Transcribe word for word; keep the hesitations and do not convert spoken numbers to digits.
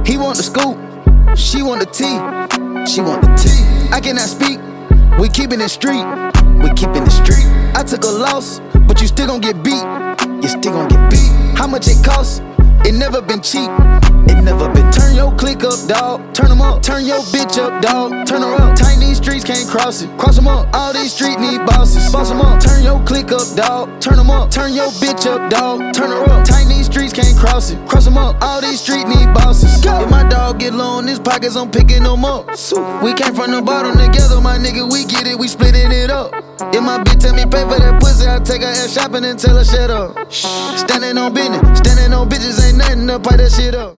He want the scoop, she want the tea. She want the tea. I cannot speak, we keepin' it street. We keepin' it street. I took a loss, but you still gon' get beat. You still gon' get beat. How much it cost? It never been cheap. It never been. Turn your click up, dawg. Turn 'em up. Turn your bitch up, dawg. Turn her up. Tiny streets can't cross it. Cross 'em up. All these streets need bosses. Boss 'em up. Turn your click up, dawg. Turn 'em up. Turn your bitch up, dawg. Turn her up. Tiny streets can't cross it. Cross 'em up. All these streets need bosses. Go. If my dog get low in his pockets, I'm picking them up. We came from the bottom together, my nigga. We get it. We splitting it up. If my bitch tell me pay for that pussy, I take her ass shopping and tell her shut up. Standing on business, standing on bitches, ain't nothing to pipe that shit up.